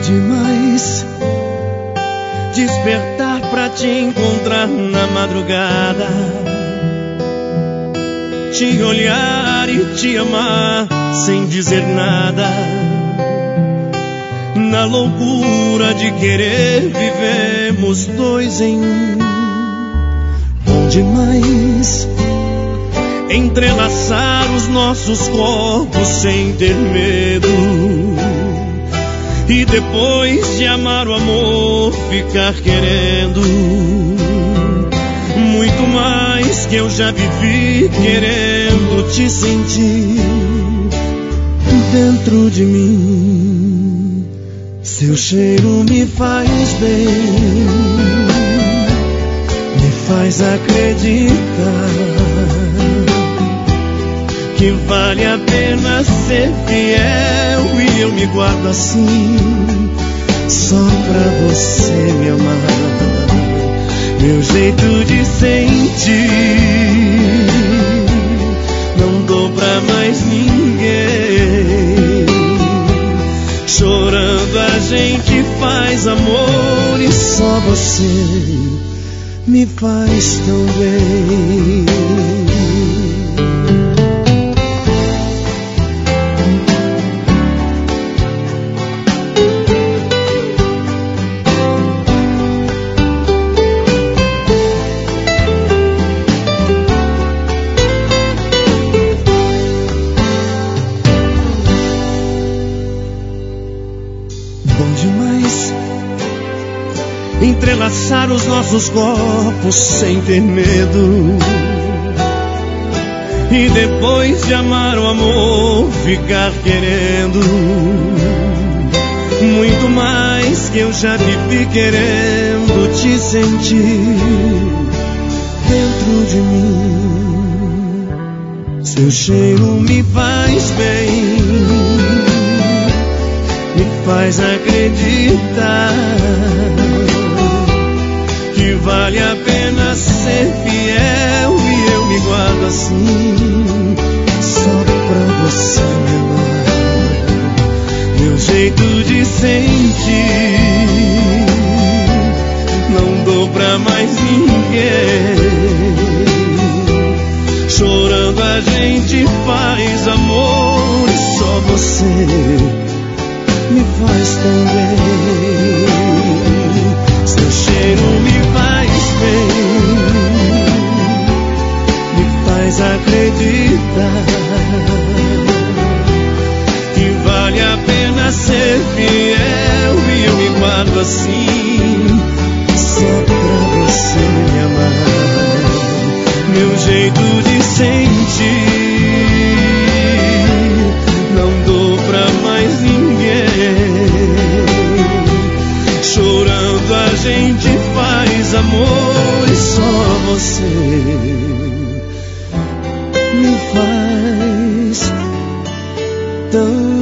demais despertar pra te encontrar na madrugada, te olhar e te amar sem dizer nada. Na loucura de querer vivemos dois em um. Bom demais entrelaçar os nossos corpos sem ter medo, e depois de amar o amor ficar querendo muito mais que eu já vivi, querendo te sentir dentro de mim. Seu cheiro me faz bem, me faz acreditar que vale a pena ser fiel, e eu me guardo assim só pra você me amar. Meu jeito de sentir não dou pra mais ninguém. Chorando a gente faz amor, e só você me faz tão bem. Entrelaçar os nossos corpos sem ter medo, e depois de amar o amor ficar querendo muito mais que eu já vivi, querendo te sentir dentro de mim. Seu cheiro me faz bem, me faz acreditar que vale a pena ser fiel, e eu me guardo assim só pra você me amar. Meu jeito de sentir não dou pra mais ninguém. Chorando a gente faz amor, e só você me faz tão bem. Seu cheiro me faz bem, me faz acreditar que vale a pena ser fiel, e eu me guardo assim só pra você me amar. Meu jeito de sentir não dou pra mais ninguém. Chorando a gente faz amor, e só você me faz tão